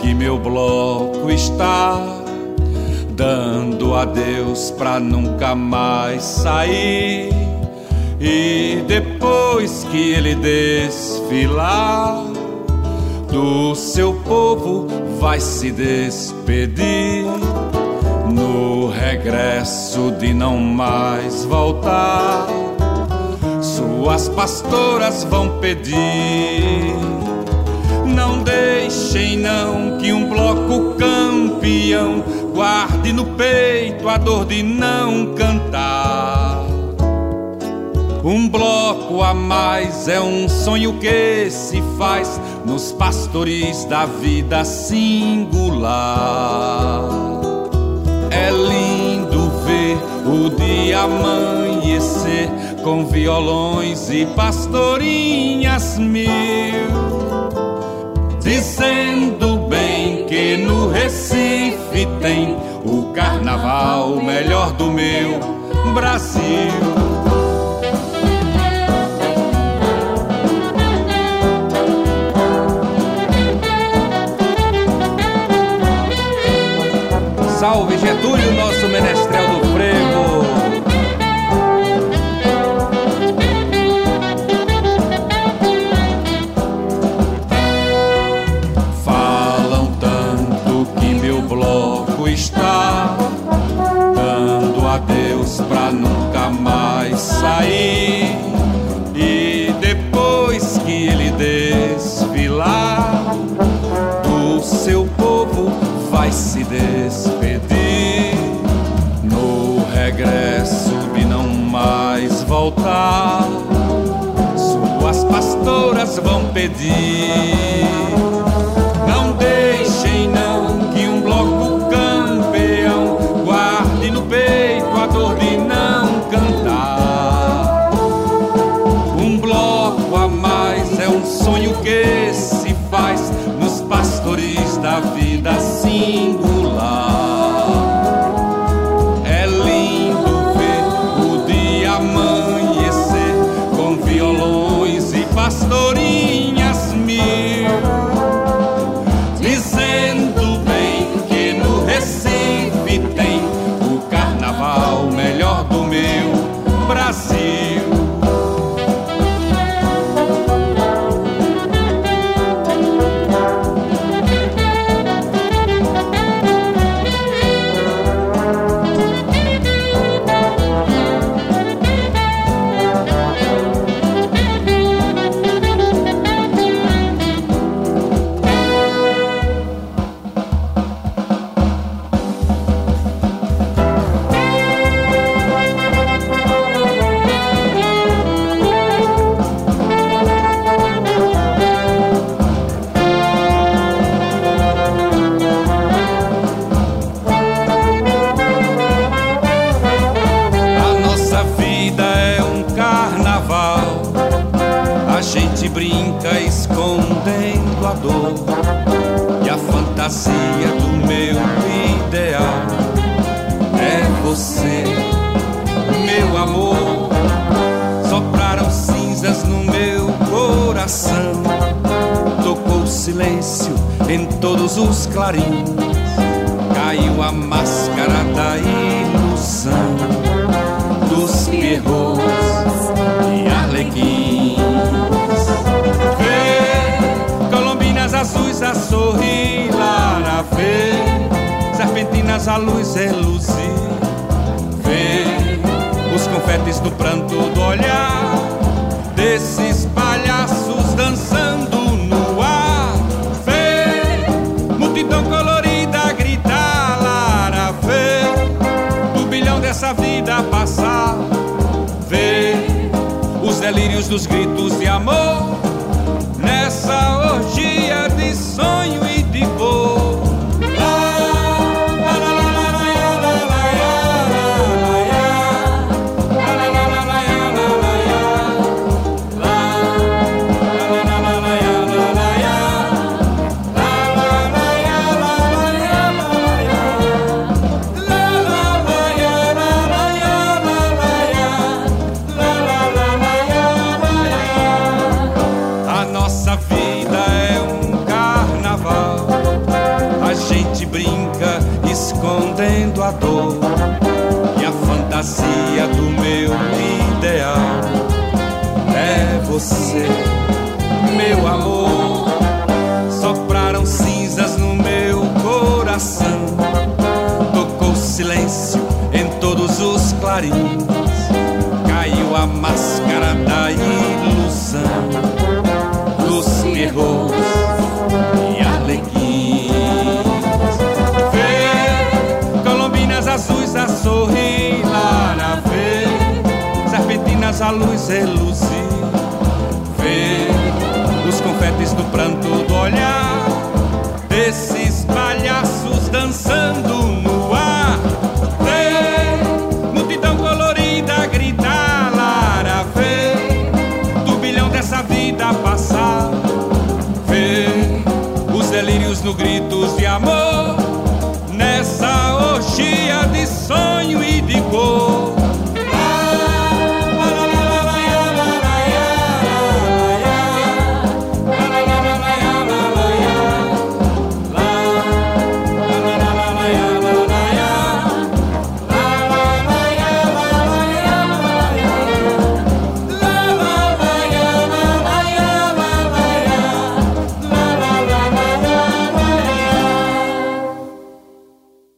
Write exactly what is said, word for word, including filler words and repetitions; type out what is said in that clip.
que meu bloco está dando adeus pra nunca mais sair. E depois que ele desfilar, do seu povo vai se despedir, no regresso de não mais voltar. Suas pastoras vão pedir: não deixem não que um bloco campeão guarde no peito a dor de não cantar. Um bloco a mais é um sonho que se faz nos pastoris da vida singular. É lindo ver o dia amanhecer com violões e pastorinhas mil, dizendo bem que no Recife tem o carnaval melhor do meu Brasil. Salve Getúlio, nosso menestrel do frevo. Falam tanto que meu bloco está dando adeus pra nunca mais sair. E depois que ele desfilar, o seu povo vai se despedir, no regresso de não mais voltar. Suas pastoras vão pedir: não deixem não que um bloco campeão guarde no peito a dor de não cantar. Um bloco a mais é um sonho que se faz nos pastoris da vida singular. É lindo ver o dia amanhecer com violões e pastorinhas mil, dizendo bem que no Recife tem o carnaval melhor do meu Brasil. Brinca escondendo a dor e a fantasia do meu ideal. É você, meu amor. Sopraram cinzas no meu coração, tocou o silêncio em todos os clarins, caiu a máscara da ilusão dos pierrots e arlequins. Colombinas azuis a sorrir, Lara, vê serpentinas a luz reluzir, vê os confetes do pranto do olhar desses palhaços dançando no ar, vê multidão colorida gritar, Lara, vê turbilhão dessa vida passar, vê os delírios dos gritos de amor nessa orgia de sonho e de dor. Vida é um carnaval do meu ideal. É você, meu amor. Sopraram cinzas no meu coração, tocou silêncio em todos os clarins, caiu a máscara da ilusão, dos terrores e arlequins. Vê colombinas azuis a sorrir lá na vê, serpentinas à luz reluzir. Vê os confetes do pranto do olhar desses palhaços dançando.